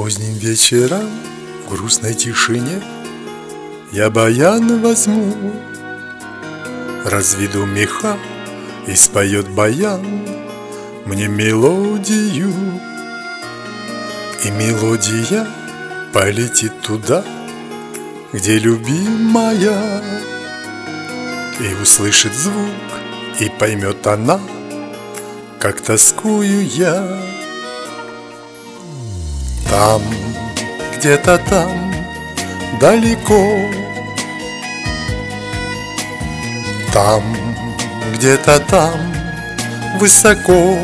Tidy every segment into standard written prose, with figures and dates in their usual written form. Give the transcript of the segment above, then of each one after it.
Поздним вечером в грустной тишине я баян возьму, разведу меха и споет баян мне мелодию. И мелодия полетит туда, где любимая, и услышит звук, и поймет она, как тоскую я. Там, где-то там, далеко, там, где-то там, высоко,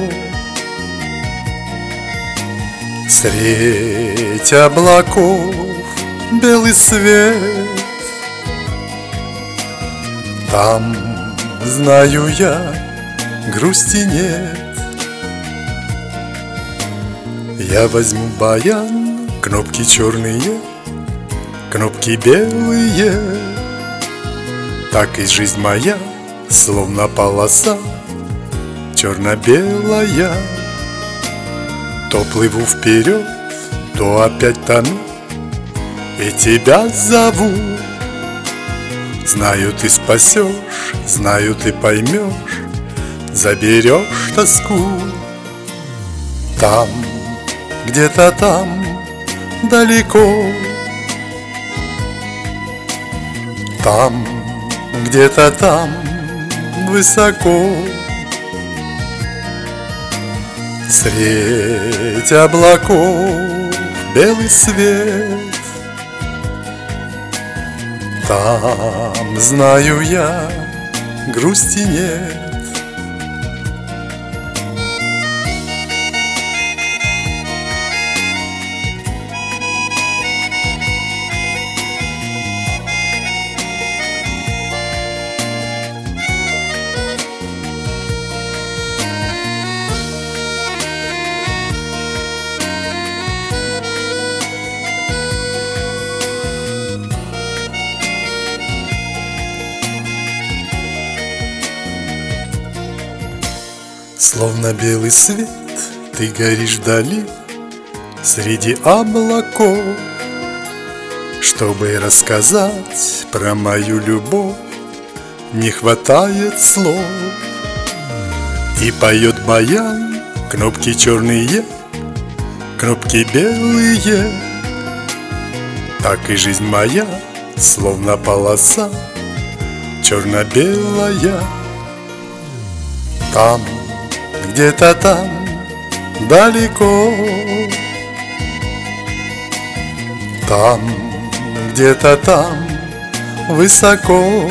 средь облаков белый свет. Там, знаю я, грусти нет. Я возьму баян, кнопки черные, кнопки белые. Так и жизнь моя, словно полоса черно-белая. То плыву вперед, то опять тону, и тебя зову. Знаю, ты спасешь, знаю, ты поймешь, заберешь тоску. Там, где-то там, далеко, там, где-то там, высоко, средь облаков белый свет. Там, знаю я, грусти нет. Словно белый свет ты горишь вдали, среди облаков. Чтобы рассказать про мою любовь, не хватает слов. И поет баян, кнопки черные, кнопки белые. Так и жизнь моя, словно полоса черно-белая. Там, где-то там, далеко, там, где-то там, высоко,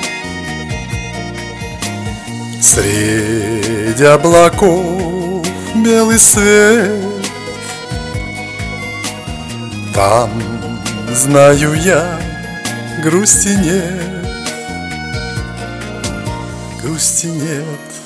средь облаков белый свет. Там, знаю я, грусти нет, грусти нет.